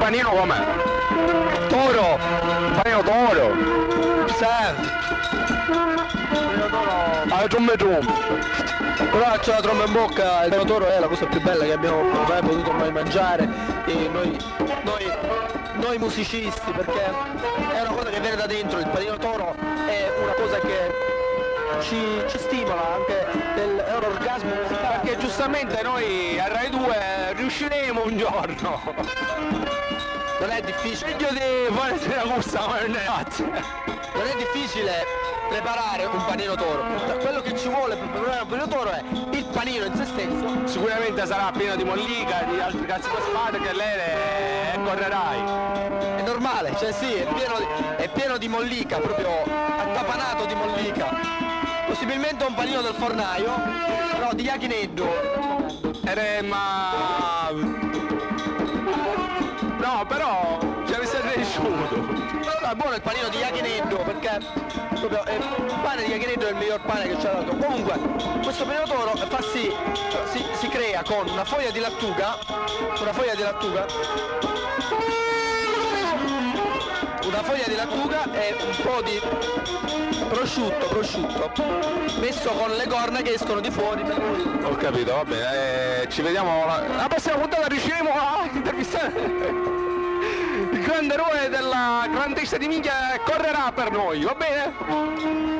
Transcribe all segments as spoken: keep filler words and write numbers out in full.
panino com'è? Toro! Panino toro! Sì! Panino toro! Ah, trombe trombe! Però c'è la tromba in bocca, il panino toro è la cosa più bella che abbiamo mai potuto mai mangiare e noi, noi, noi musicisti, perché è una cosa che viene da dentro, il panino toro è una cosa che ci, ci stimola anche, del, è un orgasmo musicale. Perché giustamente noi a Rai due riusciremo un giorno! Non è difficile. Meglio di fare una corsa ma non è Non è difficile preparare un panino toro. Quello che ci vuole per preparare un panino toro è il panino in se stesso. Sicuramente sarà pieno di mollica, di altri cazzi da spade che lei le correrai. È normale, cioè sì, è pieno di, è pieno di mollica, proprio attapanato di mollica. Possibilmente un panino del fornaio, no, di yakineddo. Ere, ma... No, però ci avesse cresciuto. È buono il panino di yakineddo perché proprio è, il pane di yakineddo è il miglior pane che ci ha dato. Comunque questo panino toro fa sì, si, si crea con una foglia di lattuga, una foglia di lattuga, una foglia di lattuga e un po' di prosciutto, prosciutto, messo con le corna che escono di fuori. Ho capito, va bene, eh, ci vediamo la... la prossima puntata riusciremo a intervistare il grande eroe della grandezza di minchia correrà per noi, va bene?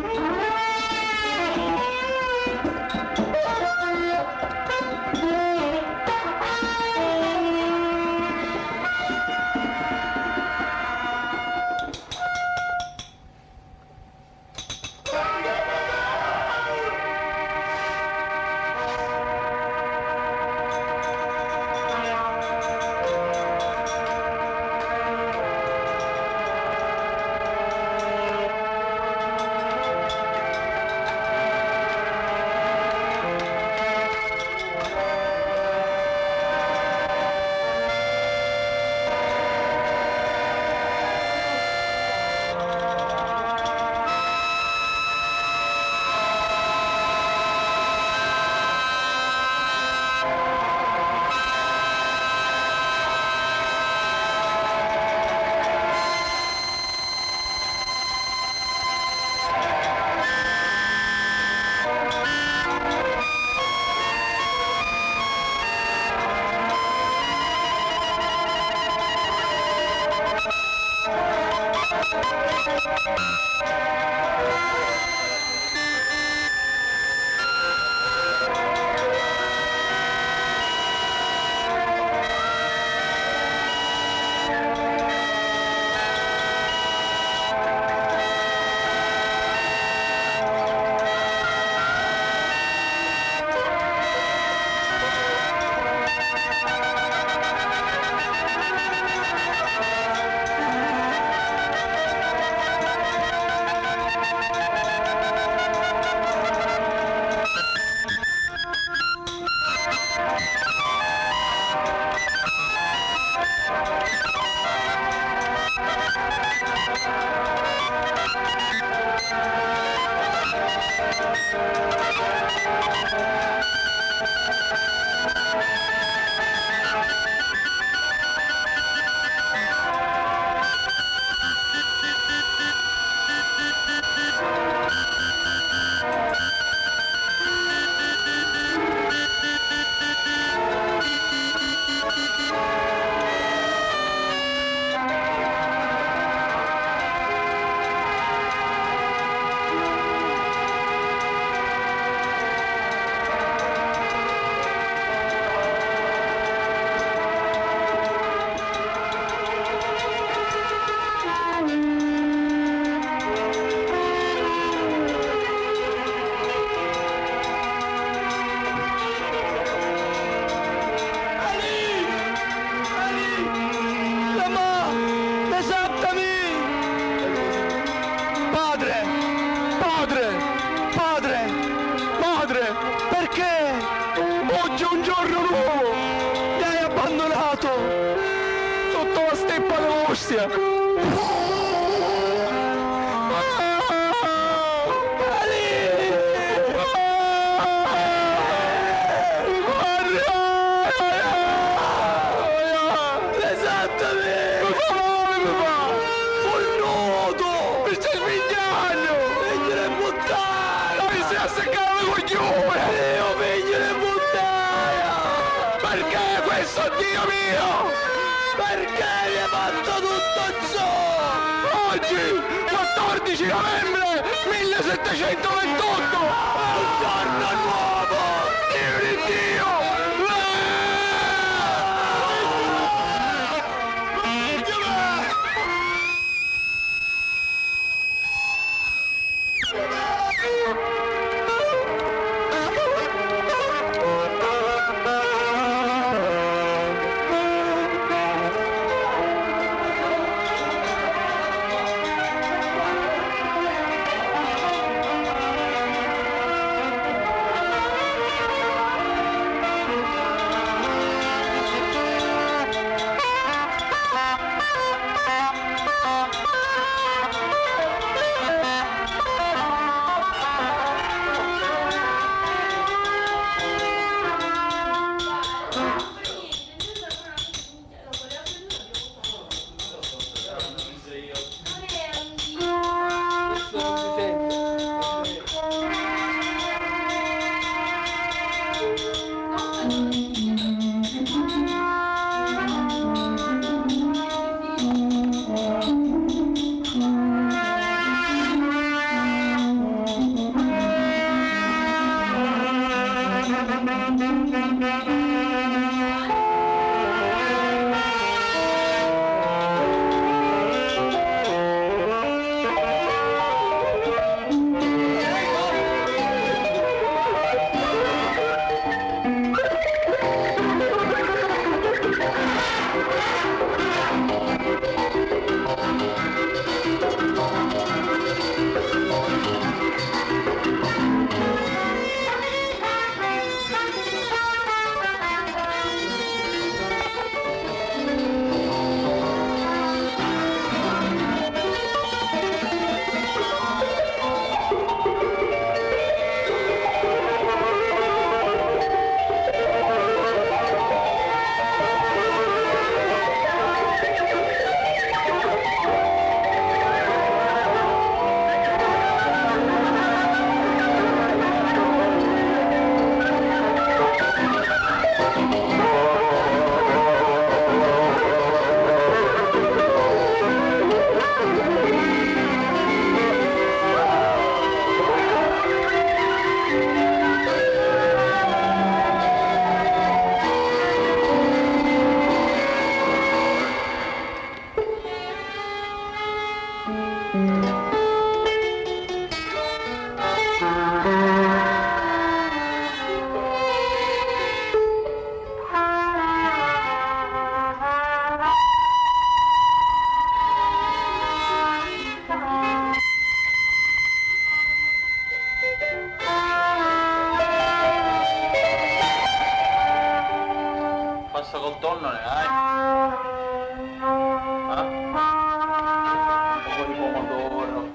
Russia. Esatto. questo, Dio mio! Perché mi hai fatto tutto ciò? Oggi, quattordici novembre millesettecentoventotto, un giorno nuovo, Dio di Dio! Pasta col tonno ne hai? Eh? Un po' di pomodoro.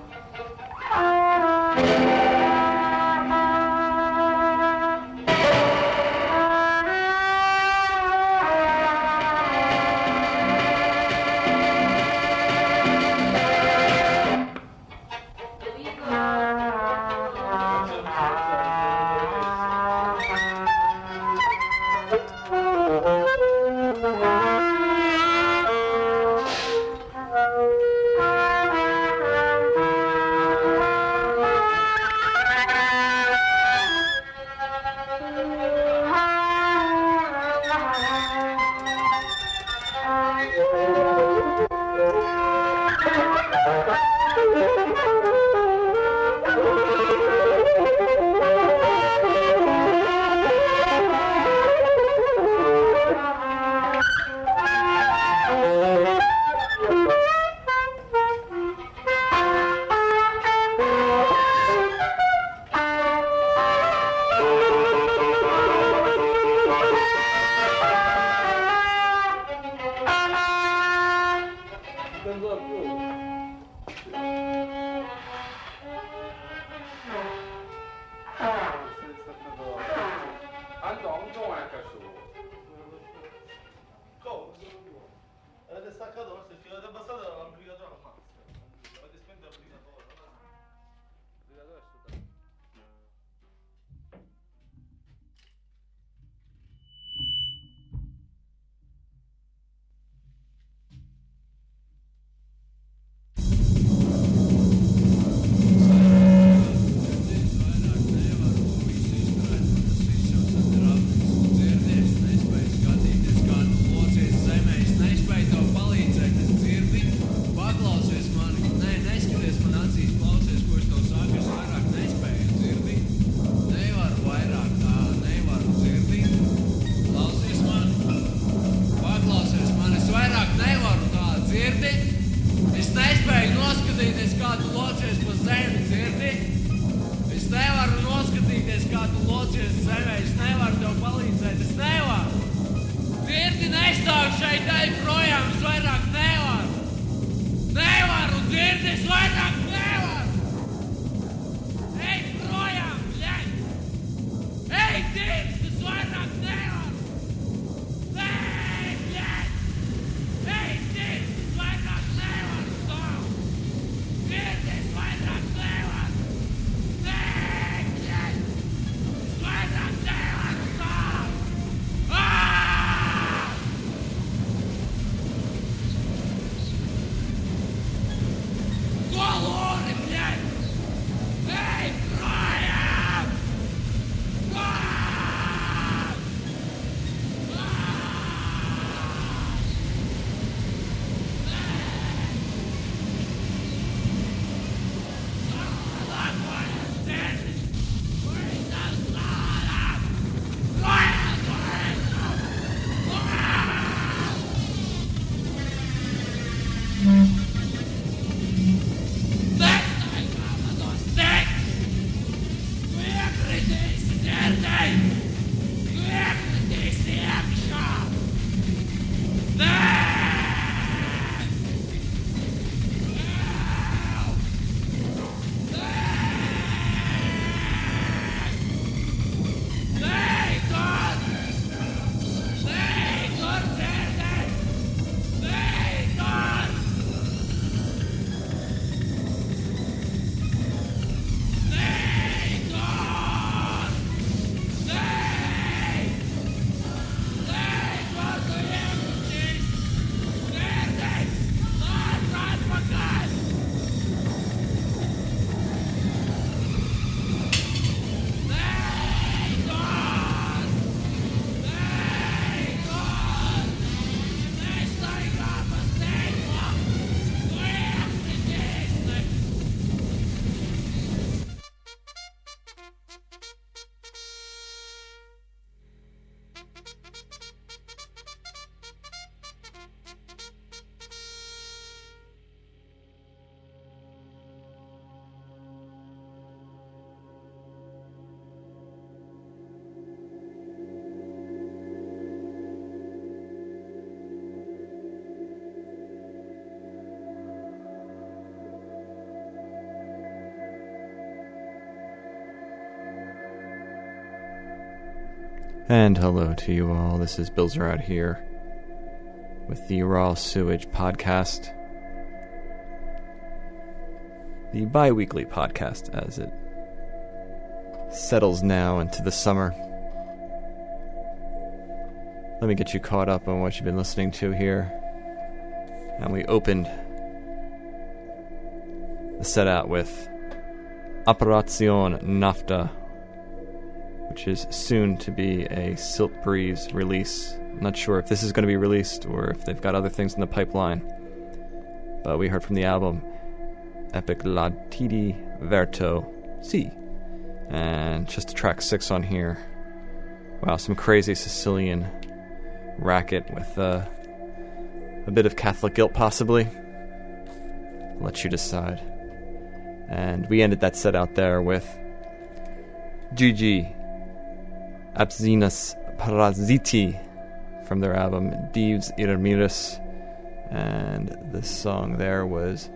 Uzvelcies sevi, es nevaru tev palīdzēt, es nevaru. Dzirdi, nestāv šeit, ej projām, es vairāk nevaru. Nevaru, dzirdi, es vairāk nevaru. Ej projām, bļaļ. Ej, dzirdi, es vairāk nevaru. Ej, bļaļ. Ej, dzirdi, es vairāk nevaru. Stāv. Dzirdi, es vairāk nevaru. Ej, bļaļ. Es vairāk nevaru. Stāv. Aaaa! Kolori, bļaļ! Ej, projām! Aaaa! And hello to you all. This is Bilzer out here with the Raw Sewage Podcast. The bi-weekly podcast as it settles now into the summer. Let me get you caught up on what you've been listening to here. And we opened the set out with Operazione Nafta, which is soon to be a Silt Breeze release. I'm not sure if this is going to be released or if they've got other things in the pipeline. But we heard from the album Epic Latidi Verto C. And just track six on here. Wow, some crazy Sicilian racket with uh, a bit of Catholic guilt possibly. I'll let you decide. And we ended that set out there with Gigi Abzinas Paraziti from their album Dives Iramiris, and the song there was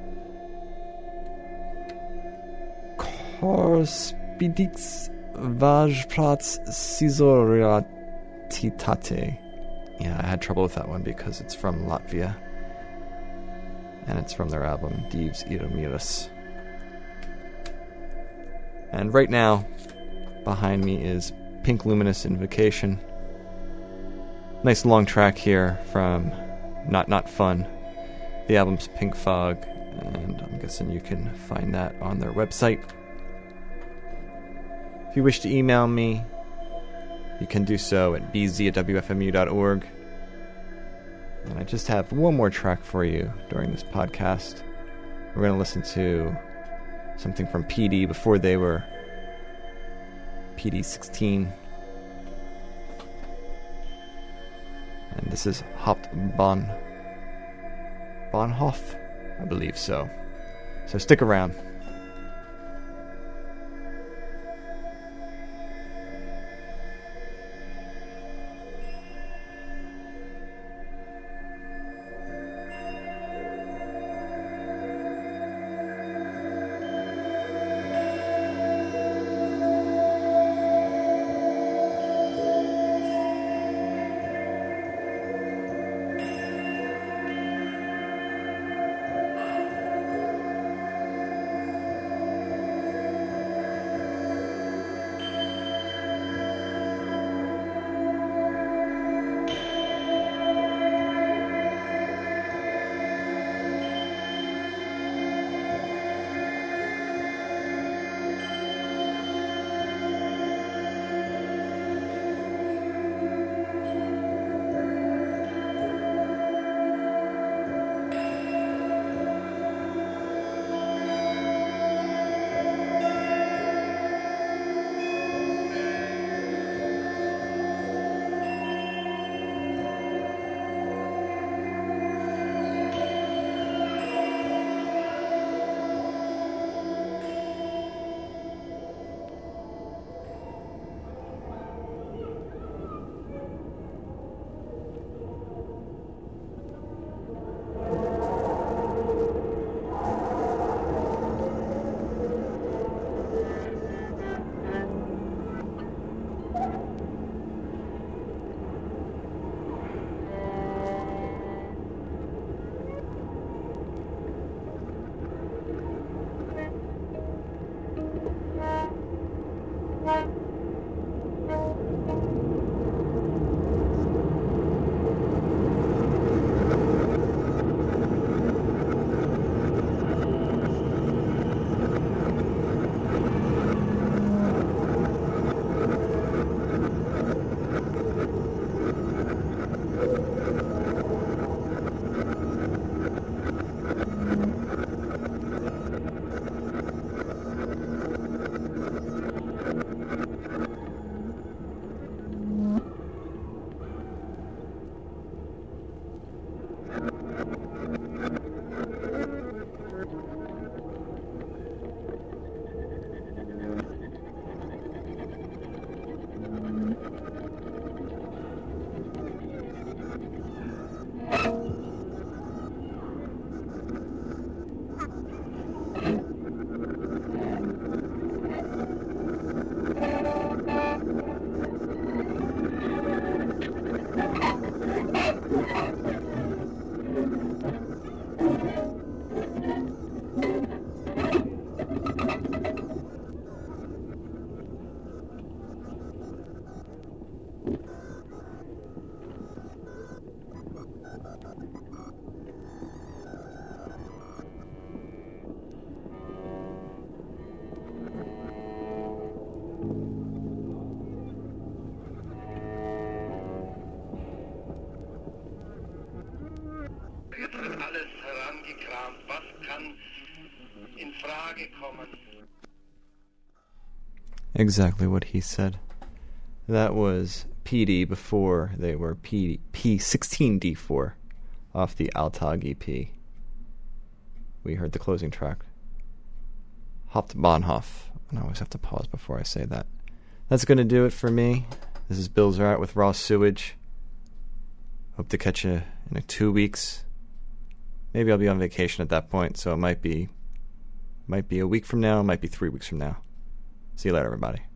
Korspidix Vajprats Sizoriatitate. Yeah, I had trouble with that one because it's from Latvia, and it's from their album Dives Iramiris. And right now, behind me is Pink Luminous Invocation. Nice long track here from Not Not Fun. The album's Pink Fog, and I'm guessing you can find that on their website. If you wish to email me, you can do so at b z at w f m u dot org. And I just have one more track for you during this podcast. We're going to listen to something from P D before they were P D sixteen. And this is Hauptbahn Bahnhof, I believe so. So stick around. Jetzt wird alles herangekramt. Was kann in Frage kommen? Exactly what he said. That was P D before they were P P sixteen D four off the Altag E P. We heard the closing track, Hauptbahnhof. And I always have to pause before I say that. That's going to do it for me. This is Bill Zart with Raw Sewage. Hope to catch you in two weeks. Maybe I'll be on vacation at that point, so it might be, might be a week from now, it might be three weeks from now. See you later, everybody.